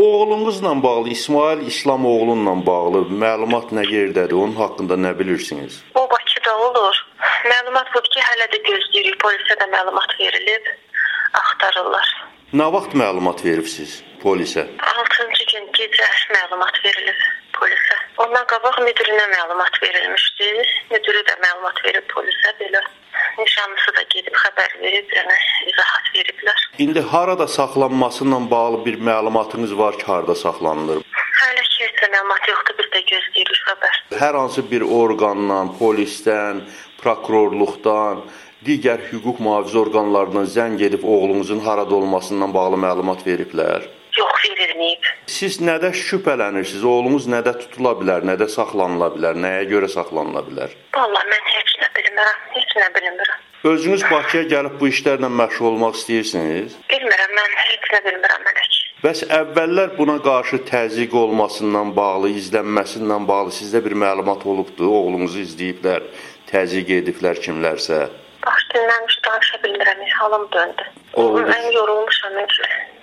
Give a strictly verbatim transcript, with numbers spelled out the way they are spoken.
Oğlunuzla bağlı, İsmail İslamoğlu'nla bağlı məlumat nə yerdədir? Onun haqqında nə bilirsiniz? O Bakıda olur. Məlumat budur ki, hələ də gözləyirik. Polisə də məlumat verilib, axtarırlar. Nə vaxt məlumat veribsiz polisə? altıncı gün gecə məlumat verilib polisə. Ondan qabaq müdürünə məlumat verilmişdi. Müdürü də məlumat verib polisə belə. Nişanlısı da gedib xəbər verib, yəni izahat veriblər. İndi harada saxlanması ilə bağlı bir məlumatınız var ki, harada saxlanılır? Hələ ki, heç məlumat yoxdur, biz də gözləyirik xəbər. Hər hansı bir orqandan, polisdən, prokurorluqdan, digər hüquq mühafizə orqanlarından zəng edib oğlunuzun harada olmasından bağlı məlumat veriblər? Yox, verilməyib. Siz nədə şübhələnirsiniz? Oğlunuz nədə tutula bilər, nədə saxlanıla bilər, nəyə görə saxlanıla bilər? Vallahi mən heç nə bilmirəm, heç nə bilmirəm. Özünüz Bakıya gəlib bu işlərlə məşğul olmaq istəyirsiniz? Bilmirəm, mən heç nə bilmirəm hələ ki. Bəs əvvəllər buna qarşı təzyiq olmasından bağlı, izlənməsindən bağlı sizdə bir məlumat olubdu? Oğlunuzu izləyiblər, təzyiq ediblər kimlərsə? Baş dinləmiş, danışa bilmirəm, halım döndü. Oğlum, mən yorulmuşam.